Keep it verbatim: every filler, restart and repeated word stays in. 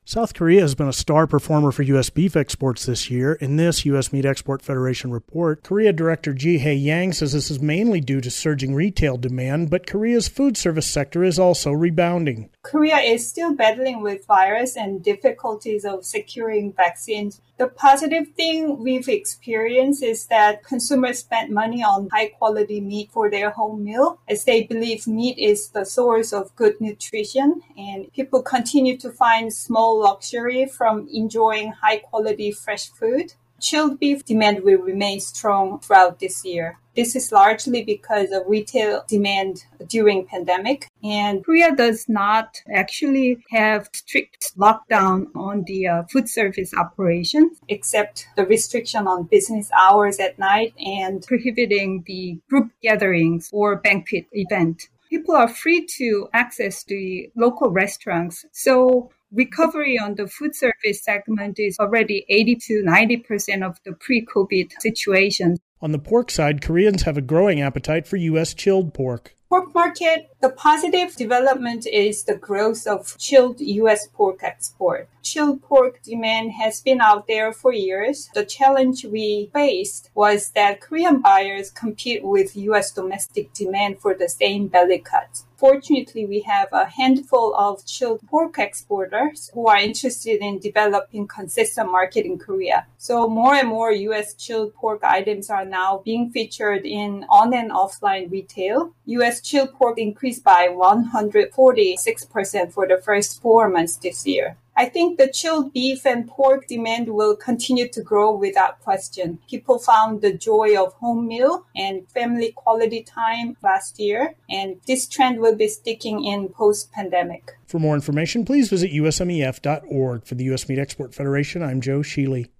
South Korea has been a star performer for U S beef exports this year. In this U S Meat Export Federation report, Korea Director Ji-Hae Yang says this is mainly due to surging retail demand, but Korea's food service sector is also rebounding. Korea is still battling with virus and difficulties of securing vaccines. The positive thing we've experienced is that consumers spent money on high-quality meat for their home meal, as they believe meat is the source of good nutrition, and people continue to find small luxury from enjoying high-quality fresh food. Chilled beef demand will remain strong throughout this year. This is largely because of retail demand during pandemic. And Korea does not actually have strict lockdown on the uh, food service operations, except the restriction on business hours at night and prohibiting the group gatherings or banquet event. People are free to access the local restaurants. So recovery on the food service segment is already eighty to ninety percent of the pre-COVID situation. On the pork side, Koreans have a growing appetite for U S chilled pork. Pork market, the positive development is the growth of chilled U S pork export. Chilled pork demand has been out there for years. The challenge we faced was that Korean buyers compete with U S domestic demand for the same belly cuts. Fortunately, we have a handful of chilled pork exporters who are interested in developing consistent market in Korea. So more and more U S chilled pork items are now being featured in on and offline retail. U S chilled pork increased by one hundred forty-six percent for the first four months this year. I think the chilled beef and pork demand will continue to grow without question. People found the joy of home meal and family quality time last year, and this trend will be sticking in post-pandemic. For more information, please visit U S M E F dot org. For the U S Meat Export Federation, I'm Joe Sheely.